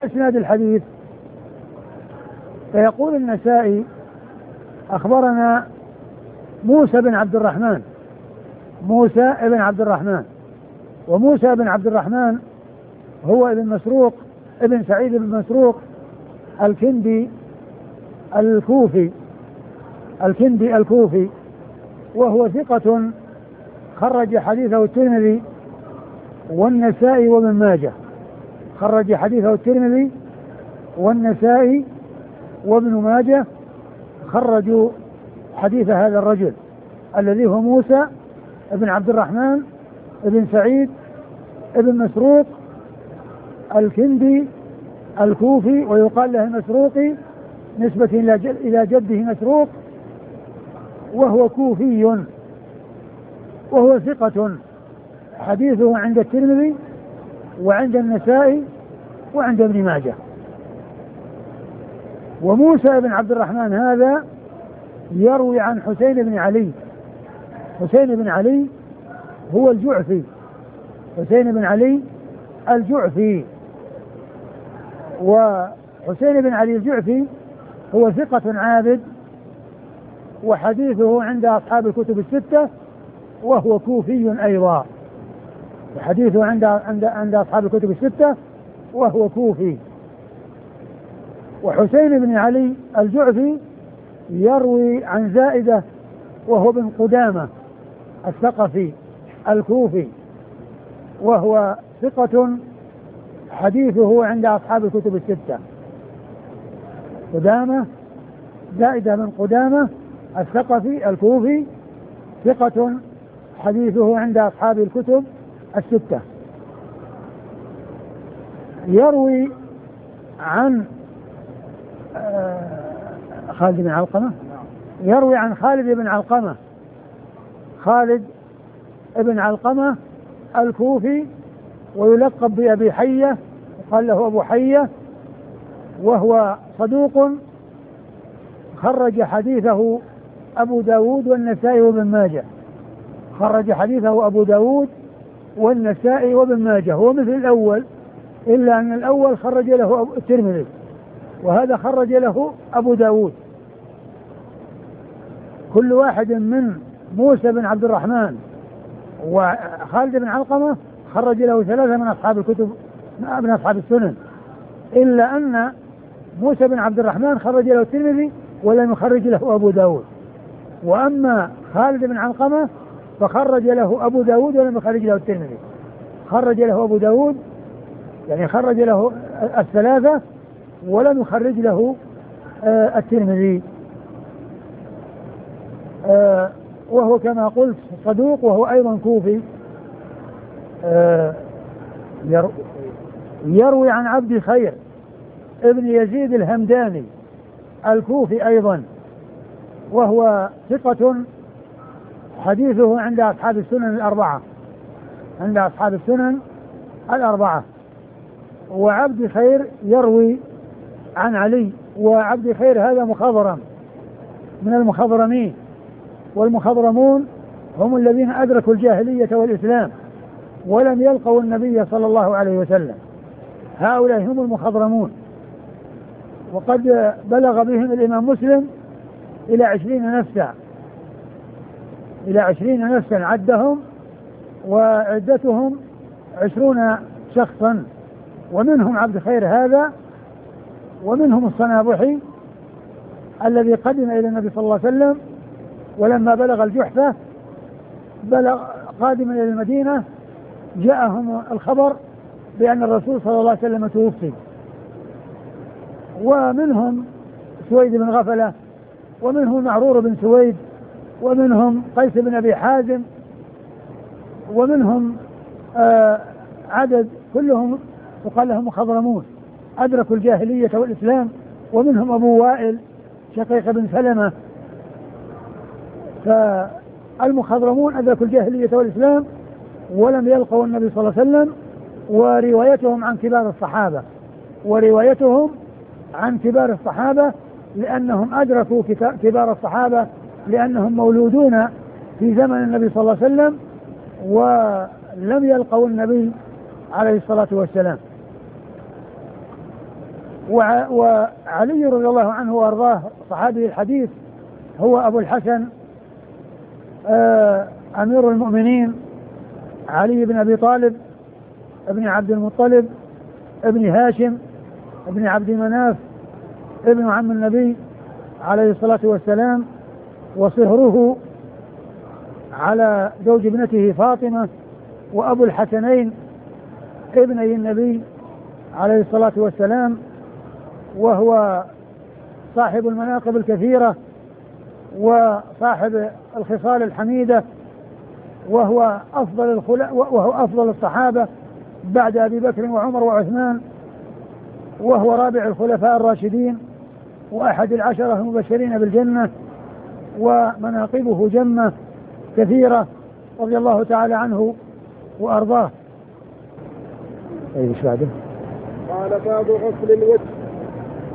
إسناد الحديث. فيقول النسائي: أخبرنا موسى بن عبد الرحمن، موسى بن عبد الرحمن، وموسى بن عبد الرحمن هو ابن مسروق ابن سعيد بن مسروق الكندي الكوفي، وهو ثقة خرج حديثه الترمذي والنسائي وابن ماجه، خرج حديثه الترمذي والنسائي وابن ماجه، خرجوا حديث هذا الرجل الذي هو موسى بن عبد الرحمن بن سعيد بن مسروق الكندي الكوفي، ويقال له المسروقي نسبة إلى جده مسروق، وهو كوفي، وهو ثقة، حديثه عند الترمذي وعند النسائي وعند ابن ماجه. وموسى بن عبد الرحمن هذا يروي عن حسين بن علي، حسين بن علي هو الجعفي، حسين بن علي الجعفي، وحسين بن علي الجعفي هو ثقة عابد، وحديثه عند أصحاب الكتب الستة، وهو كوفي أيضا، وحديثه عند أصحاب الكتب الستة وهو كوفي. وحسين بن علي الجعفي يروي عن زائدة وهو ابن قدامة الثقفي الكوفي، وهو ثقة، حديثه عند أصحاب الكتب الستة. قدامة، زائدة بن قدامة الثقفي الكوفي، ثقة، حديثه عند أصحاب الكتب الستة. يروي عن خالد بن علقمة، يروي عن خالد بن علقمة، خالد بن علقمة الكوفي، ويلقب بأبي حية، وقال له أبو حية، وهو صدوق، خرج حديثه أبو داود والنسائي وابن ماجه، خرج حديثه أبو داود والنسائي وابن ماجه، هو مثل الأول، إلا أن الأول خرج له الترمذي، وهذا خرج له أبو داود. كل واحد من موسى بن عبد الرحمن وخالد بن علقمة خرج له ثلاثة من أصحاب الكتب، من أصحاب السنن، إلا أن موسى بن عبد الرحمن خرج له الترمذي ولم يخرج له أبو داود، وأما خالد بن علقمة فخرج له أبو داود ولم يخرج له الترمذي، خرج له أبو داود يعني خرج له الثلاثة ولم يخرج له الترمذي. وهو كما قلت صدوق، وهو أيضا كوفي. يروي عن عبد خير ابن يزيد الهمداني الكوفي أيضا، وهو ثقة، حديثه عند أصحاب السنن الأربعة، عند أصحاب السنن الأربعة. وعبد خير يروي عن علي، وعبد خير هذا مخضرم من المخضرمين، والمخضرمون هم الذين أدركوا الجاهلية والإسلام ولم يلقوا النبي صلى الله عليه وسلم، هؤلاء هم المخضرمون. وقد بلغ بهم الإمام مسلم إلى 20 نفسا، إلى 20 نفسا عدهم، وعدتهم 20 شخصا، ومنهم عبد خير هذا، ومنهم الصنابحي الذي قدم إلى النبي صلى الله عليه وسلم، ولما بلغ الجحفة قادما إلى المدينة جاءهم الخبر بأن الرسول صلى الله عليه وسلم توفي. ومنهم سويد بن غفلة، ومنهم معرور بن سويد، ومنهم قيس بن أبي حازم، ومنهم عدد كلهم وقال لهم مخضرمون أدركوا الجاهلية والإسلام، ومنهم أبو وائل شقيق بن سلمة. فالمخضرمون أدركوا الجاهلية والإسلام ولم يلقوا النبي صلى الله عليه وسلم، وروايتهم عن كبار الصحابة، وروايتهم عن كبار الصحابة لأنهم أدركوا كبار الصحابة، لأنهم مولودون في زمن النبي صلى الله عليه وسلم ولم يلقوا النبي عليه الصلاة والسلام. وعلي رضي الله عنه وأرضاه صحابي الحديث هو أبو الحسن أمير المؤمنين علي بن أبي طالب ابن عبد المطلب ابن هاشم ابن عبد مناف ابن عم النبي عليه الصلاة والسلام، وصهره على زوج ابنته فاطمة، وأبو الحسنين ابني النبي عليه الصلاة والسلام، وهو صاحب المناقب الكثيرة وصاحب الخصال الحميدة، وهو أفضل الصحابة بعد أبي بكر وعمر وعثمان، وهو رابع الخلفاء الراشدين وأحد العشرة المبشرين بالجنة، ومناقبه جمة كثيرة رضي الله تعالى عنه وأرضاه. قال باب غسل الوجه.